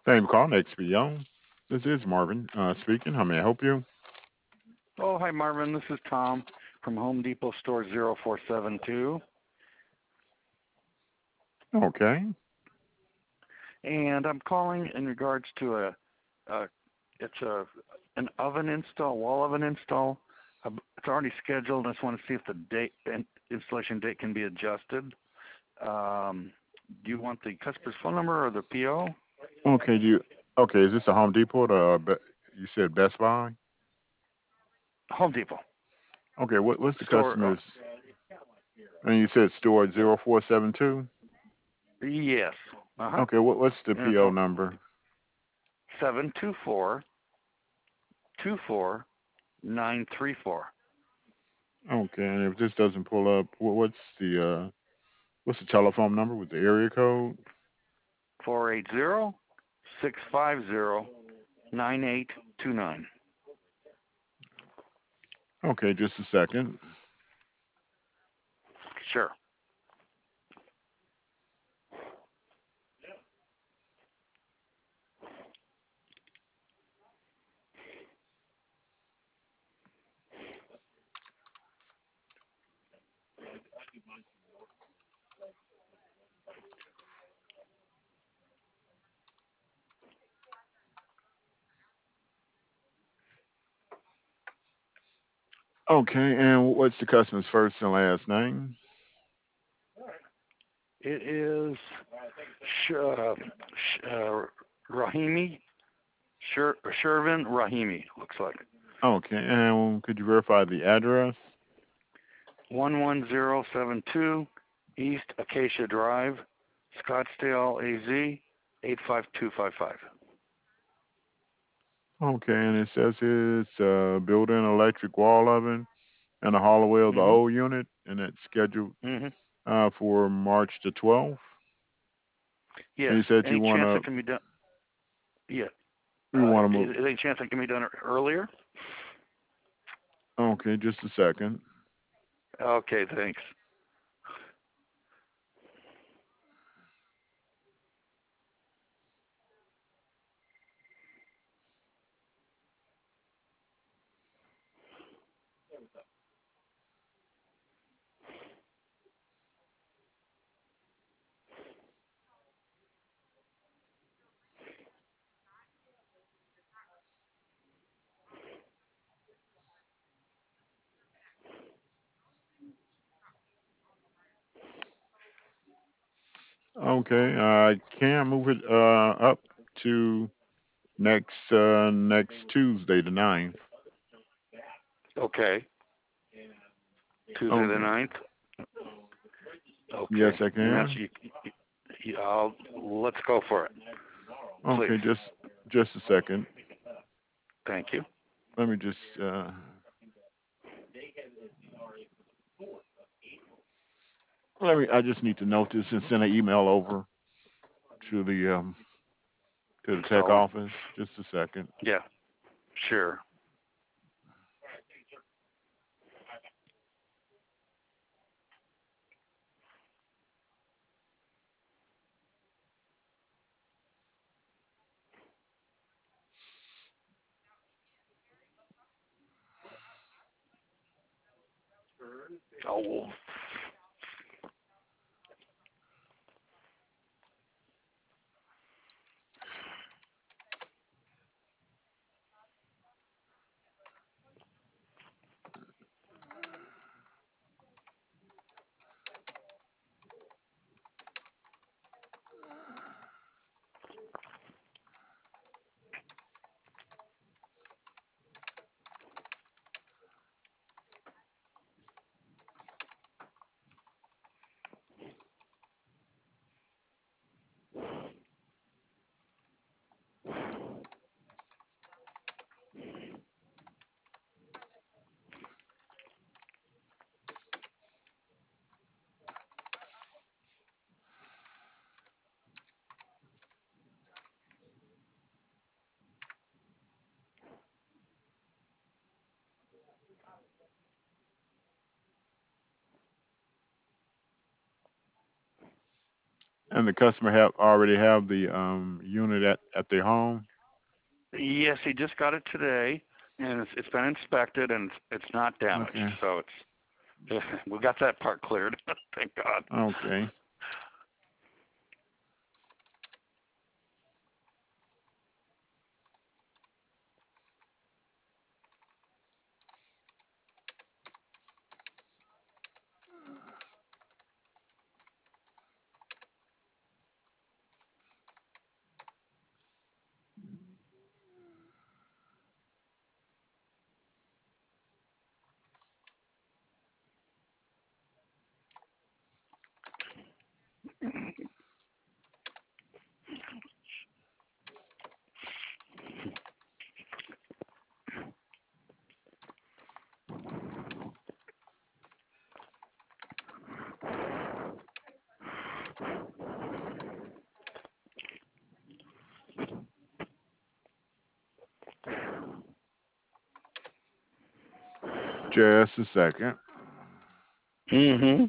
Thank you for calling XPO. This is Marvin speaking. How may I help you? Oh, hi, Marvin. This is Tom from Home Depot Store 0472. Okay. And I'm calling in regards to a it's an oven install, wall oven install. It's already scheduled. I just want to see if the date installation date can be adjusted. Do you want the customer's phone number or the PO? Okay. Okay? Is this a Home Depot? You said Best Buy. Home Depot Okay. What's the store. customer's? And you said store 0472. Yes. Uh-huh. Okay. What's the And it's PO number? 724-24934. Okay. And if this doesn't pull up, what's the telephone number with the area code? 480-650-9829. Okay. Just a second. Sure. Okay. And what's the customer's first and last name? It is Sh- uh, Rahimi, Shervin Rahimi, looks like. Okay. And could you verify the address? 11072 East Acacia Drive, Scottsdale, AZ, 85255. Okay, and it says it's built-in electric wall oven and a Holloway of the Mm-hmm. old unit, and it's scheduled Mm-hmm. for March the 12th. And Yes. you said Any chance it can be done? Yeah. you want to move. Is there any chance it can be done earlier? Okay, just a second. Okay, thanks. Okay, I can move it up to next Tuesday, the 9th. Okay. Tuesday the Okay, 9th. Okay. yes, I And that's can. let's go for it, please. Okay, just a second. Thank you. Let me just let me. I just need to note this and send an email over to the tech Oh, office. Just a second. yeah, sure. Oh, And the customer have already have the unit at their home. Yes, he just got it today, and it's been inspected, and it's not damaged. Okay. So it's we got that part cleared. Thank God. Okay. Just a second. Mm-hmm.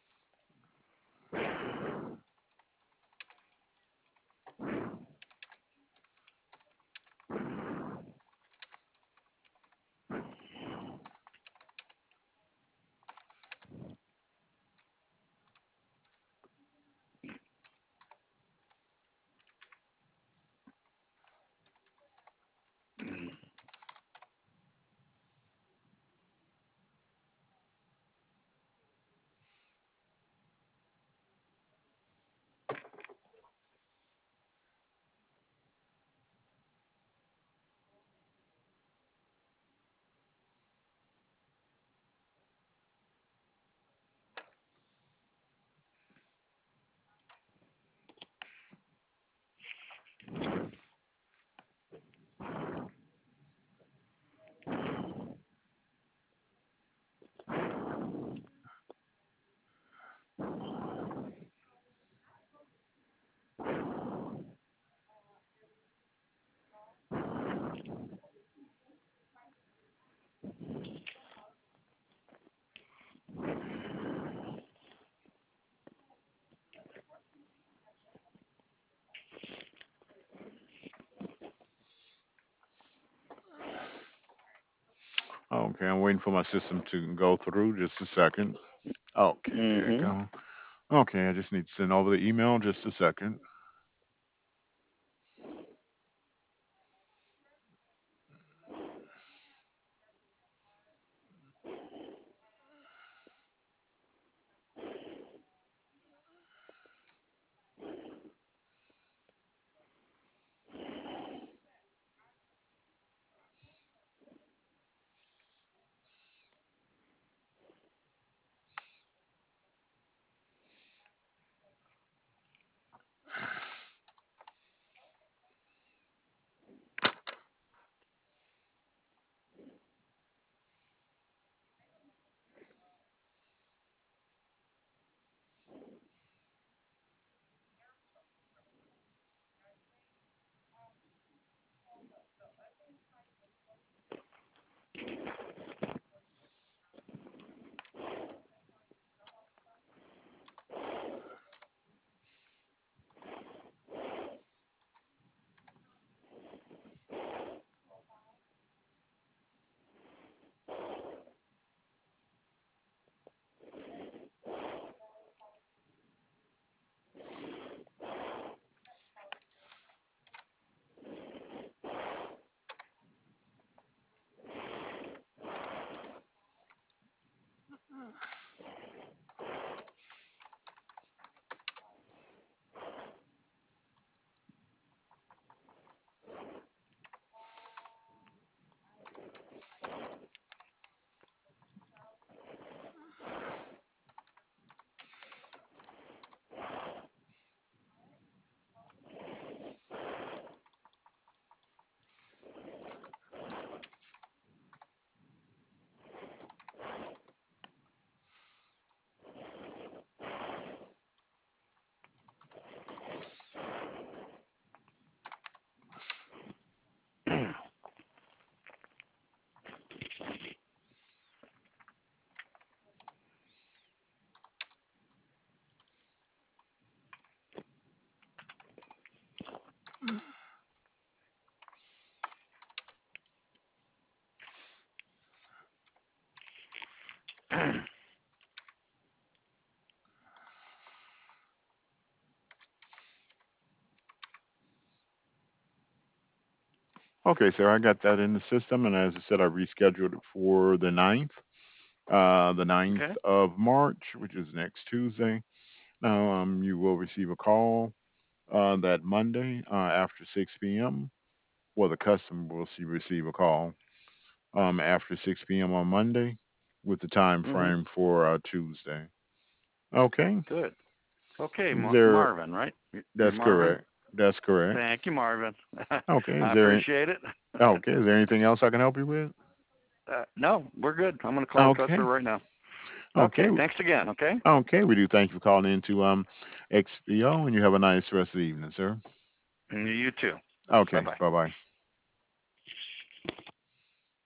Okay, I'm waiting for my system to go through. Just a second. Okay, there you Mm-hmm. go. Okay, I just need to send over the email. Just a second. Okay, sir, I got that in the system, and as I said, I rescheduled it for the ninth Okay. of March, which is next Tuesday. Now, you will receive a call that Monday after 6 p.m. Well, the customer will receive a call after 6 p.m. on Monday with the time Mhm. frame for Tuesday. Okay, Good. Okay, is there? Marvin, right? You're That's Marvin. correct. That's correct. Thank you, Marvin. Okay, I is there? appreciate it. Okay, is there anything else I can help you with? No, we're good. I'm going to call the Okay, customer right now. okay, Okay, thanks again. Okay. okay. We do thank you for calling into XPO, and you have a nice rest of the evening, sir. And you too. Bye Okay, bye. bye bye.